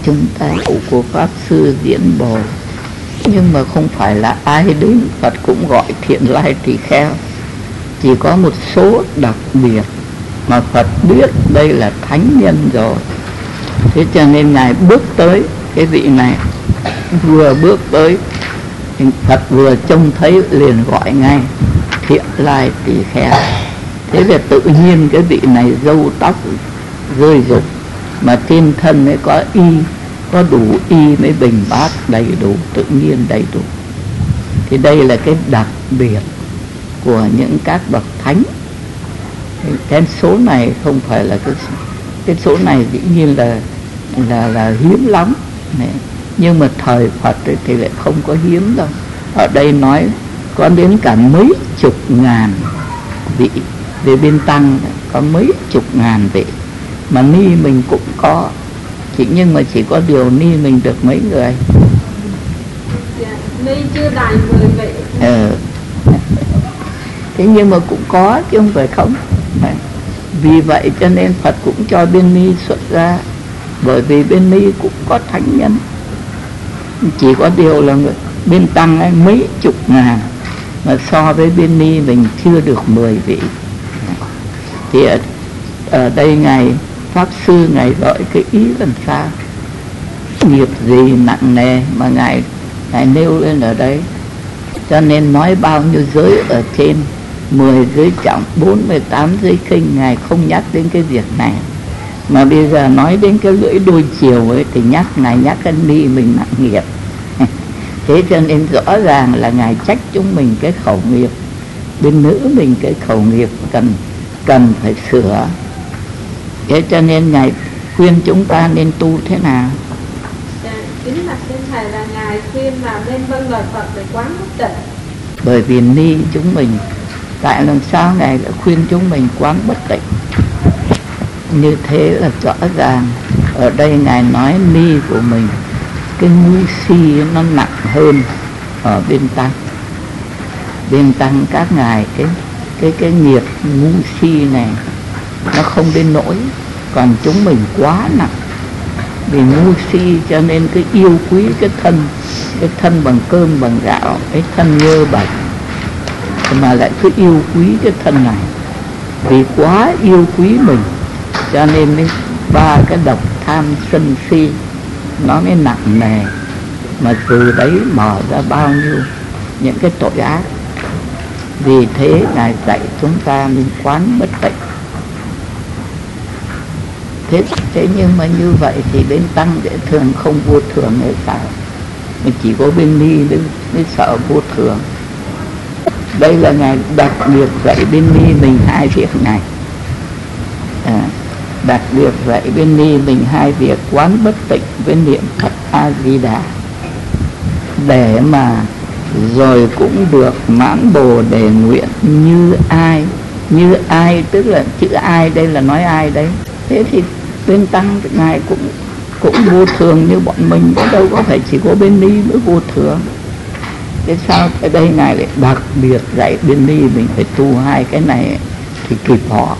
chúng ta của Pháp Sư Diễn Bồ, nhưng mà không phải là ai đến Phật cũng gọi thiện lai tỳ kheo. Chỉ có một số đặc biệt mà Phật biết đây là thánh nhân rồi. Thế cho nên Ngài bước tới cái vị này, vừa bước tới Phật vừa trông thấy liền gọi ngay thiện lai tỳ kheo. Thế là tự nhiên cái vị này râu tóc rơi rụng, mà trên thân ấy có y, có đủ y mới bình bát đầy đủ, tự nhiên đầy đủ. Thì đây là cái đặc biệt của những các bậc thánh. Cái số này không phải là cái số này dĩ nhiên là hiếm lắm này. Nhưng mà thời Phật thì lại không có hiếm đâu. Ở đây nói có đến cả mấy chục ngàn vị. Về bên Tăng có mấy chục ngàn vị, mà ni mình cũng có, nhưng mà chỉ có điều ni mình được mấy người. Ni chưa đầy 10 vị. Thế nhưng mà cũng có chứ không phải không. Vì vậy cho nên Phật cũng cho bên ni xuất ra, bởi vì bên ni cũng có thánh nhân. Chỉ có điều là bên Tăng ấy mấy chục ngàn, mà so với bên ni mình chưa được 10 vị. Thì ở đây Ngài Pháp Sư Ngài gọi cái ý làm sao? Nghiệp gì nặng nề mà Ngài nêu lên ở đây. Cho nên nói bao nhiêu giới ở trên, 10 giới trọng, 48 giới khinh, Ngài không nhắc đến cái việc này. Mà bây giờ nói đến cái lưỡi đôi chiều ấy thì Ngài nhắc cái ni mình nặng nghiệp. Thế cho nên rõ ràng là Ngài trách chúng mình cái khẩu nghiệp. Bên nữ mình cái khẩu nghiệp cần phải sửa. Thế cho nên Ngài khuyên chúng ta nên tu thế nào? Chính là xin Thầy là Ngài khuyên là nên vâng lời Phật để quán bất tịnh. Bởi vì ni chúng mình, tại làm sao Ngài đã khuyên chúng mình quán bất tịnh? Như thế là rõ ràng. Ở đây Ngài nói ni của mình, cái ngu si nó nặng hơn ở bên Tăng. Bên Tăng các ngài cái nghiệp ngu si này nó không đến nỗi, còn chúng mình quá nặng. Vì ngu si cho nên cái yêu quý cái thân bằng cơm bằng gạo, cái thân nhơ bẩn, mà lại cứ yêu quý cái thân này. Vì quá yêu quý mình cho nên ba cái độc tham sân si nó mới nặng nề, mà từ đấy mở ra bao nhiêu những cái tội ác. Vì thế Ngài dạy chúng ta nên quán bất tịnh. Thế nhưng mà như vậy thì bên Tăng dễ thường không vô thường hay sao? Mình chỉ có bên ni mới sợ vô thường. Đây là Ngài đặc biệt dạy bên ni mình hai việc này. Đặc biệt dạy bên ni mình hai việc quán bất tịnh với niệm Phật A Di Đà, để mà rồi cũng được mãn bồ đề nguyện như ai. Như ai tức là chữ ai đây là nói ai đấy. Thế thì bên Tăng Ngài cũng vô thường như bọn mình, đâu có phải chỉ có bên ni mới vô thường. Thế sao ở đây Ngài lại đặc biệt dạy bên ni mình phải tu hai cái này thì kịp họ.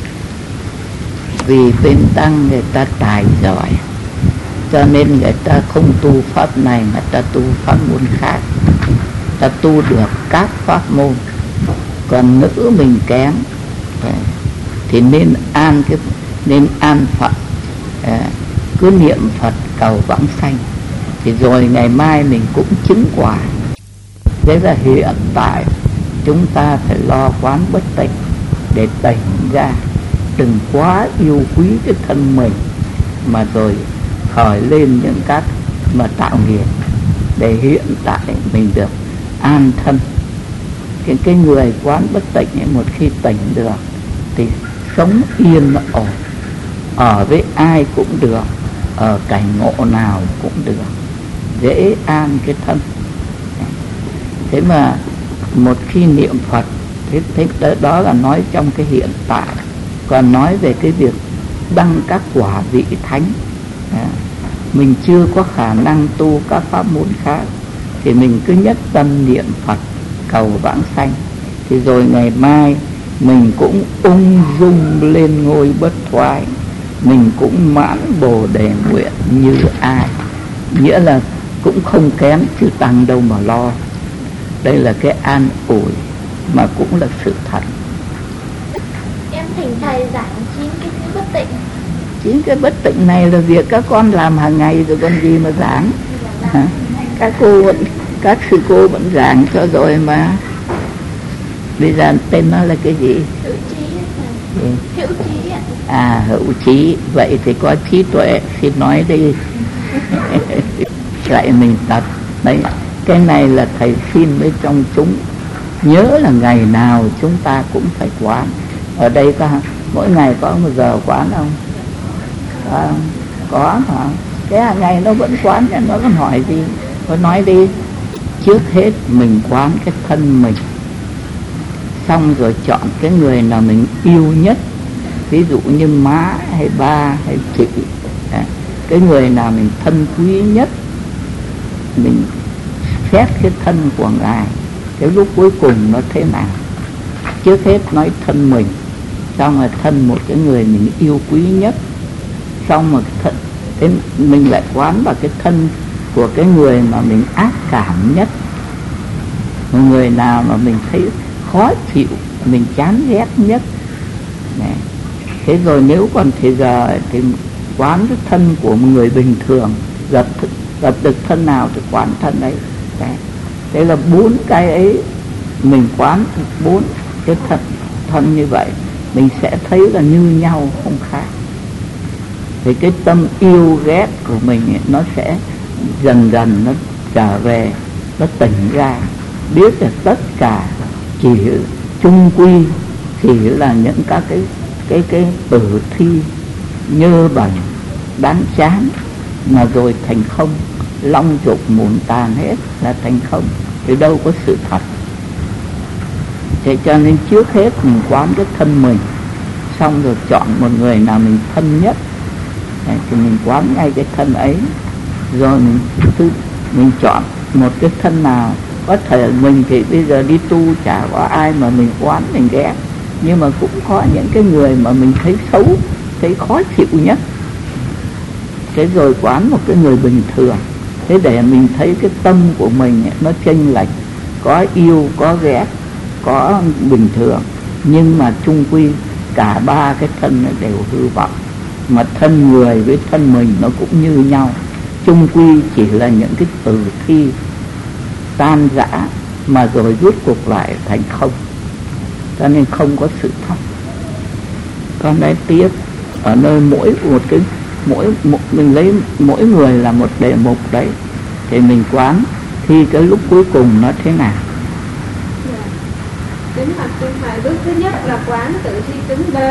Vì bên Tăng người ta tài giỏi, cho nên người ta không tu pháp này mà ta tu pháp môn khác, ta tu được các pháp môn. Còn nữ mình kém thì nên an Phật, cứ niệm Phật cầu vãng sanh, thì rồi ngày mai mình cũng chứng quả. Thế là hiện tại chúng ta phải lo quán bất tịnh để tỉnh ra, đừng quá yêu quý cái thân mình mà rồi khởi lên những các mà tạo nghiệp, để hiện tại mình được an thân. Cái người quán bất tịnh ấy, một khi tỉnh được thì sống yên ổn, ở với ai cũng được, ở cảnh ngộ nào cũng được, dễ an cái thân. Thế mà một khi niệm Phật, thế đó là nói trong cái hiện tại. Còn nói về cái việc đăng các quả vị thánh, mình chưa có khả năng tu các pháp môn khác, thì mình cứ nhất tâm niệm Phật cầu vãng sanh, thì rồi ngày mai mình cũng ung dung lên ngôi bất thoái, mình cũng mãn bồ đề nguyện như ai. Nghĩa là cũng không kém chư tăng đâu mà lo. Đây là cái an ủi mà cũng là sự thật. Em thỉnh thầy giảng 9 cái bất tịnh. 9 cái bất tịnh này là việc các con làm hàng ngày rồi còn gì mà giảng. Các sư cô vẫn giảng cho rồi mà. Bây giờ tên nó là cái gì? Hữu trí. Hữu trí ạ. À, hữu trí. Vậy thì có trí tuệ, xin nói đi. Lại mình tập. Đấy, cái này là thầy xin với trong chúng. Nhớ là ngày nào chúng ta cũng phải quán. Ở đây mỗi ngày có 1 giờ quán không? Có hả? Cái hàng ngày nó vẫn quán, nó còn hỏi gì? Có nói đi. Trước hết mình quán cái thân mình, xong rồi chọn cái người nào mình yêu nhất. Ví dụ như má hay ba hay chị, cái người nào mình thân quý nhất, mình xét cái thân của ngài, cái lúc cuối cùng nó thế nào. Trước hết nói thân mình, xong rồi thân một cái người mình yêu quý nhất, xong rồi thế mình lại quán vào cái thân của cái người mà mình ác cảm nhất, một người nào mà mình thấy khó chịu, mình chán ghét nhất. Thế rồi nếu còn thì giờ thì quán cái thân của một người bình thường, gặp được thân nào thì quán thân ấy. Thế là 4 cái ấy mình quán 4 cái thân như vậy, mình sẽ thấy là như nhau không khác. Thì cái tâm yêu ghét của mình ấy, nó sẽ dần dần nó trở về, nó tỉnh ra, biết là tất cả chỉ chung quy chỉ là những các cái tử thi nhơ bẩn đáng chán, mà rồi thành không, long trục muôn tàn hết là thành không, thì đâu có sự thật. Thế cho nên trước hết mình quán cái thân mình, xong rồi chọn một người nào mình thân nhất, thì mình quán ngay cái thân ấy. Rồi mình chọn một cái thân nào. Có thể mình thì bây giờ đi tu chả có ai mà mình quán mình ghét, nhưng mà cũng có những cái người mà mình thấy xấu, thấy khó chịu nhất. Thế rồi quán một cái người bình thường. Thế để mình thấy cái tâm của mình nó chênh lệch, có yêu, có ghét, có bình thường, nhưng mà chung quy cả 3 cái thân nó đều hư vọng. Mà thân người với thân mình nó cũng như nhau, chung quy chỉ là những cái tử thi tan rã, mà rồi rút cuộc lại thành không. Cho nên không có sự thật. Con nói tiếp, ở nơi mình lấy mỗi người là một đề mục đấy, thì mình quán thì cái lúc cuối cùng nó thế nào. Kính bạch sư thầy, bước thứ nhất là quán tự thi tính đơn.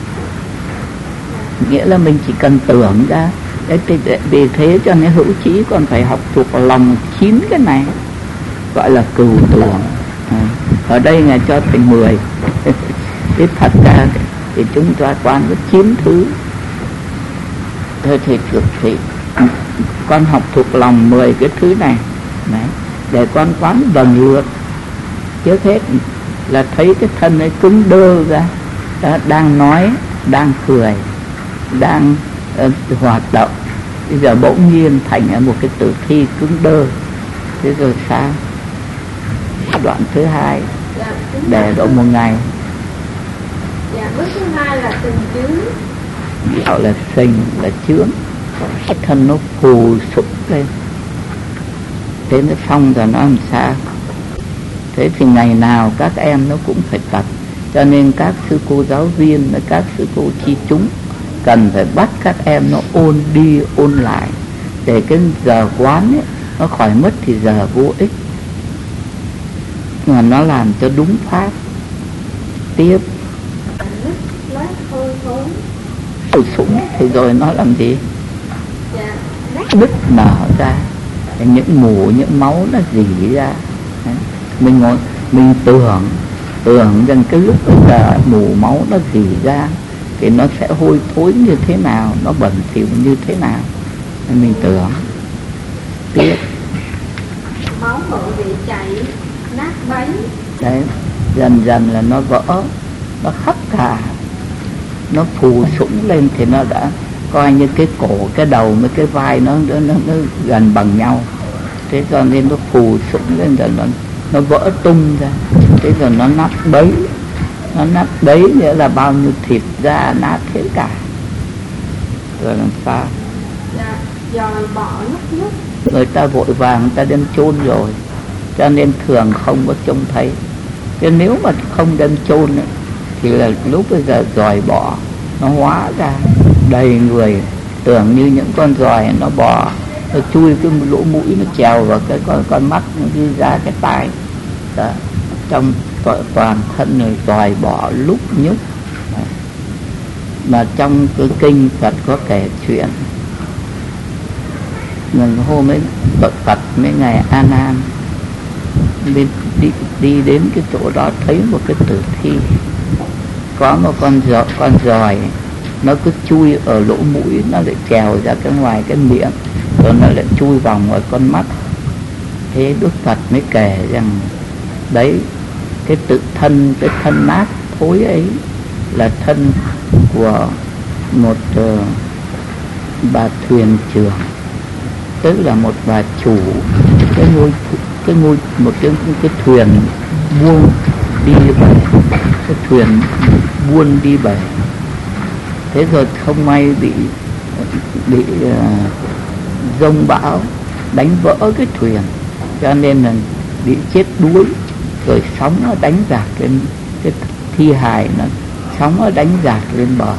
Nghĩa là mình chỉ cần tưởng ra. Vì thế cho nên hữu trí còn phải học thuộc lòng 9 cái này, gọi là cừu tưởng. Ở đây Ngài cho thành 10. Thế thật ra thì chúng ta quán có 9 thứ. Thôi thì con học thuộc lòng 10 cái thứ này. Đấy, để con quán lần lượt. Trước hết là thấy cái thân ấy cứng đơ ra, đang nói, đang cười, đang hoạt động. Bây giờ bỗng nhiên thành một cái tử thi cứng đơ. Thế rồi sao? Đoạn thứ 2 để độ 1 ngày. Bước thứ 2 là tình chướng. Gọi là sình, là chướng. Cái thân nó phù sụp lên. Thế nó xong rồi nó làm sao? Thế thì ngày nào các em nó cũng phải tập. Cho nên các sư cô giáo viên, các sư cô chi chúng cần phải bắt các em nó ôn đi ôn lại, để cái giờ quán ấy, nó khỏi mất thì giờ vô ích, mà nó làm cho đúng pháp. Tiếp Hồi súng thì rồi nó làm gì? Đứt nở ra, những mủ, những máu nó rỉ ra. Mình tưởng rằng cái lúc bây giờ mủ máu nó rỉ ra thì nó sẽ hôi thối như thế nào, nó bẩn thỉu như thế nào. Mình tưởng. Tiếp máu mỡ bị chảy, nát bấy. Đấy, dần dần là nó vỡ, nó khắp cả. nó phù sũng lên thì nó đã coi như cái cổ, cái đầu với cái vai nó gần bằng nhau. Thế cho nên nó phù sũng lên rồi nó vỡ tung ra. Thế rồi nó nắp bấy. Nó nắp bấy nghĩa là bao nhiêu thịt da nát hết cả. Rồi làm sao? Dạ, dòi bỏ lúc nhất. Người ta vội vàng người ta đem chôn rồi, cho nên thường không có trông thấy. Chứ nếu mà không đem chôn thì là lúc bây giờ dòi bỏ nó hóa ra đầy người, tưởng như những con dòi nó bò, nó chui cái lỗ mũi, nó trèo vào cái con mắt, nó đi ra cái tai. Đó. Trong toàn thân người dòi bỏ lúc nhúc. Mà trong cái kinh Phật có kể chuyện mình hôm ấy Phật mấy ngày A Nan đi đến cái chỗ đó, thấy một cái tử thi, có một con giòi nó cứ chui ở lỗ mũi, nó lại trèo ra cái ngoài cái miệng, rồi nó lại chui vào ngoài con mắt. Thế Đức Phật mới kể rằng đấy, cái thân nát thối ấy là thân của một bà thuyền trưởng, tức là một bà chủ một cái thuyền buôn đi bể, cái thuyền buôn đi bể. Thế rồi không may bị giông bão đánh vỡ cái thuyền, cho nên là bị chết đuối. Rồi sóng nó đánh dạt lên cái thi hài, nó sóng nó đánh dạt lên bờ.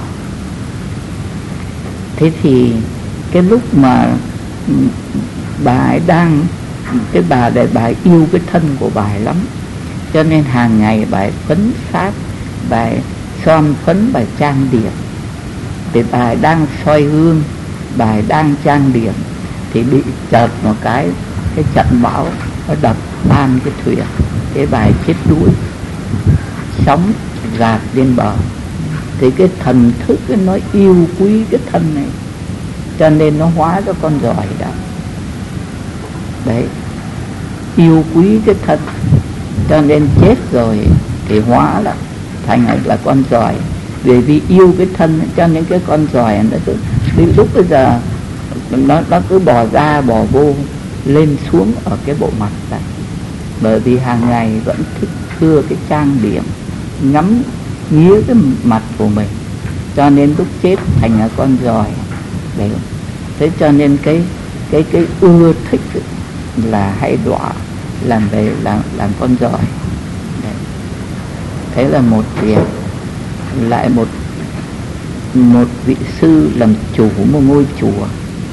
Thế thì cái lúc mà bà ấy đang, cái bà ấy yêu cái thân của bà ấy lắm, cho nên hàng ngày bà ấy phấn phát, bà ấy son phấn, bà ấy trang điểm. Thì bà ấy đang soi gương, bà ấy đang trang điểm, thì bị chợt một cái trận bão nó đập tan cái thuyền. Cái bà ấy chết đuối, sóng gạt lên bờ. Thì cái thần thức nó yêu quý cái thân này, cho nên nó hóa ra con giòi đó. Đấy, yêu quý cái thân, cho nên chết rồi thì hóa là thành là con giòi. Vì yêu cái thân, cho nên cái con giòi nó cứ lúc bây giờ nó cứ bò ra bò vô, lên xuống ở cái bộ mặt này. Bởi vì hàng ngày vẫn thích thưa cái trang điểm, ngắm nghía cái mặt của mình, cho nên lúc chết thành là con giòi. Đấy. Thế cho nên cái ưa thích là hay đọa làm con giòi. Đấy. Thế là một việc. Lại một vị sư làm chủ một ngôi chùa.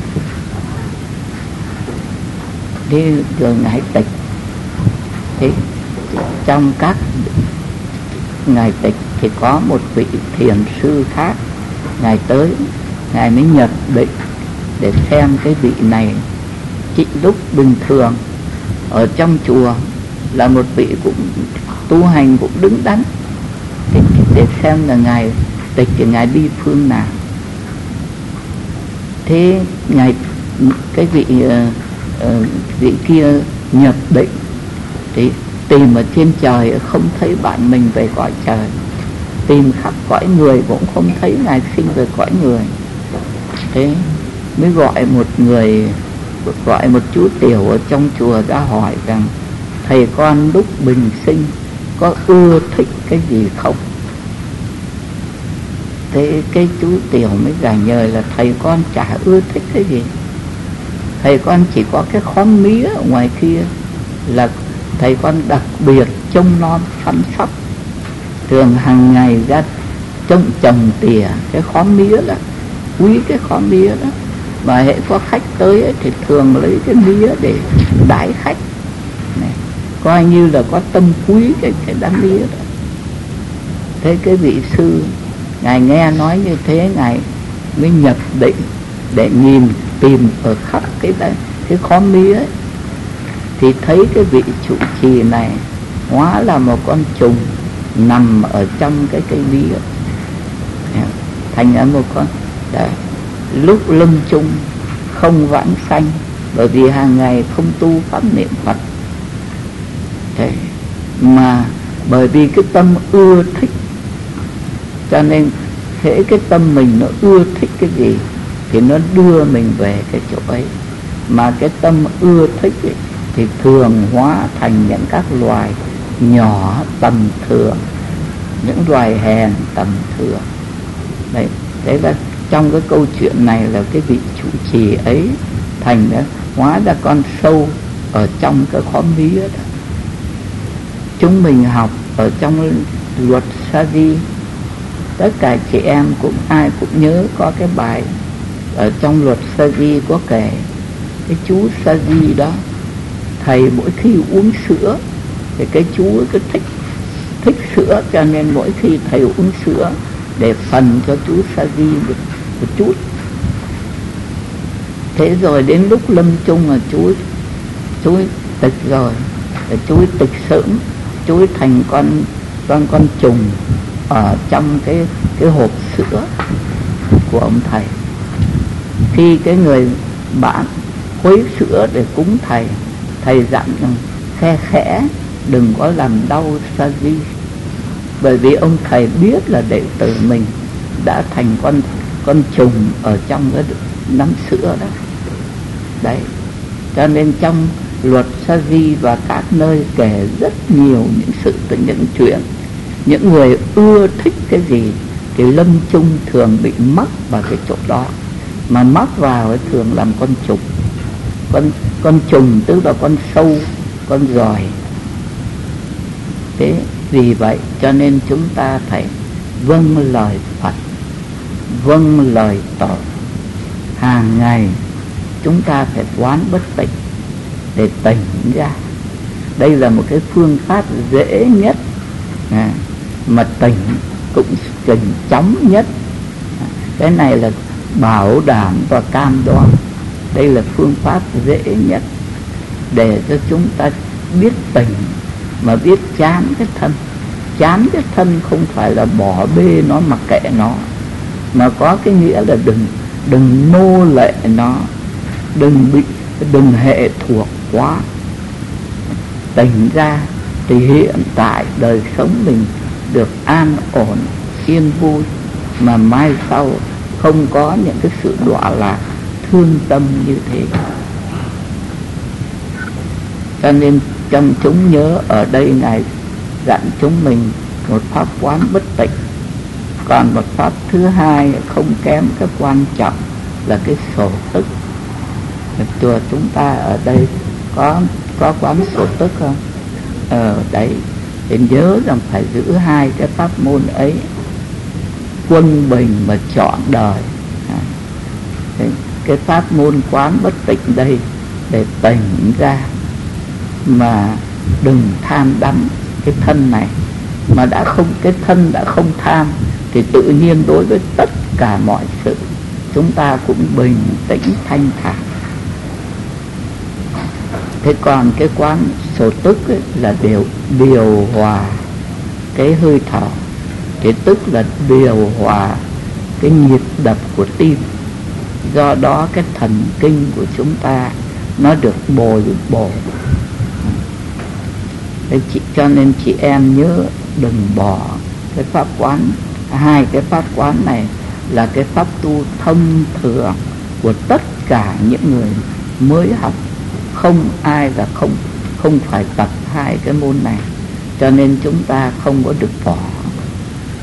Thế rồi ngài Tịch. Thế trong các ngài Tịch thì có một vị thiền sư khác, ngài tới, ngài mới nhập định để xem cái vị này. Chỉ lúc bình thường ở trong chùa là một vị cũng tu hành cũng đứng đắn, để xem là ngài Tịch thì ngài đi phương nào. Thế ngài cái vị kia nhập định thì tìm ở trên trời không thấy bạn mình về cõi trời, tìm khắp cõi người cũng không thấy ngài sinh về cõi người. Thế mới gọi một chú tiểu ở trong chùa ra hỏi rằng thầy con lúc bình sinh có ưa thích cái gì không? Thế cái chú tiểu mới giải nhời là thầy con chả ưa thích cái gì, thầy con chỉ có cái khóm mía ở ngoài kia là thầy con đặc biệt trông nom chăm sóc, thường hàng ngày ra trồng tỉa cái khóm mía đó, quý cái khóm mía đó. Mà hệ có khách tới ấy, thì thường lấy cái mía để đãi khách này, coi như là có tâm quý cái đám mía đó. Thế cái vị sư ngài nghe nói như thế, ngài mới nhập định để tìm ở khắp cái khóm mía ấy, thì thấy cái vị trụ trì này hóa là một con trùng nằm ở trong cái cây mía, thành ra một con đấy. Lúc lâm chung không vãng sanh, bởi vì hàng ngày không tu pháp niệm Phật. Thế mà bởi vì cái tâm ưa thích, cho nên hễ cái tâm mình nó ưa thích cái gì thì nó đưa mình về cái chỗ ấy. Mà cái tâm ưa thích ấy, thì thường hóa thành những các loài nhỏ tầm thường, những loài hèn tầm thường. Đấy, thế là trong cái câu chuyện này là cái vị trụ trì ấy thành đã hóa ra con sâu ở trong cái khóm mía đó. Chúng mình học ở trong luật sa di, tất cả chị em cũng ai cũng nhớ có cái bài ở trong luật sa di có kể cái chú sa di đó, thầy mỗi khi uống sữa thì cái chú ấy cứ thích sữa, cho nên mỗi khi thầy uống sữa để phần cho chú sa di một chút. Thế rồi đến lúc lâm chung là chú ấy tịch rồi, chú ấy tịch sớm, chú ấy thành con trùng ở trong cái hộp sữa của ông thầy. Khi cái người bạn khuấy sữa để cúng thầy dặn rằng khe khẽ đừng có làm đau sa di, bởi vì ông thầy biết là đệ tử mình đã thành con trùng ở trong cái nắm sữa đó. Đấy, cho nên trong luật sa di và các nơi kể rất nhiều những chuyện, những người ưa thích cái gì thì lâm chung thường bị mắc vào cái chỗ đó, mà mắc vào ấy thường làm con trùng. Con trùng tức là con sâu, con giòi. Thế vì vậy cho nên chúng ta phải vâng lời Phật, vâng lời Tổ. Hàng ngày chúng ta phải quán bất tịnh để tỉnh ra. Đây là một cái phương pháp dễ nhất mà tỉnh cũng tỉnh chóng nhất. Cái này là bảo đảm và cam đoan. Đây là phương pháp dễ nhất để cho chúng ta biết tỉnh mà biết chán cái thân. Chán cái thân không phải là bỏ bê nó mặc kệ nó, mà có cái nghĩa là đừng nô lệ nó, đừng hệ thuộc quá. Tỉnh ra thì hiện tại đời sống mình được an ổn, yên vui, mà mai sau không có những cái sự đọa lạc, thương tâm như thế. Cho nên trong chúng nhớ ở đây này dặn chúng mình một pháp quán bất tịnh. Còn một pháp thứ hai không kém cái quan trọng là cái sổ tức. Chùa chúng ta ở đây có quán sổ tức không? Đấy, thì nhớ rằng phải giữ hai cái pháp môn ấy, quân bình mà trọn đời. Cái pháp môn quán bất tịnh đây để tỉnh ra, mà đừng tham đắm cái thân này. Mà cái thân đã không tham thì tự nhiên đối với tất cả mọi sự chúng ta cũng bình tĩnh thanh thản. Thế còn cái quán sổ tức ấy là điều hòa cái hơi thở, thì tức là điều hòa cái nhịp đập của tim. Do đó cái thần kinh của chúng ta nó được bồi bổ. Cho nên chị em nhớ đừng bỏ cái pháp quán. Hai cái pháp quán này là cái pháp tu thông thường của tất cả những người mới học. Không ai là không phải tập hai cái môn này. Cho nên chúng ta không có được bỏ.